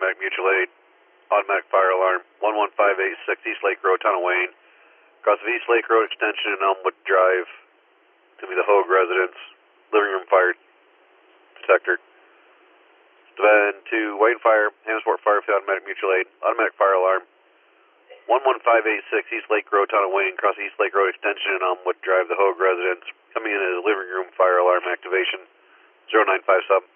automatic mutual aid, automatic fire alarm, 11586 East Lake Road, Town of Wayne. Across of East Lake Road Extension and Elmwood Drive. To be the Hogue residence, living room fire detector. Then to Wayne Fire, Hammondsport Fire for the automatic mutual aid, automatic fire alarm. 11586 East Lake Road, Town of Wayne, across East Lake Road Extension and Elmwood Drive, the Hogue residence. Coming in as living room fire alarm activation, 0957.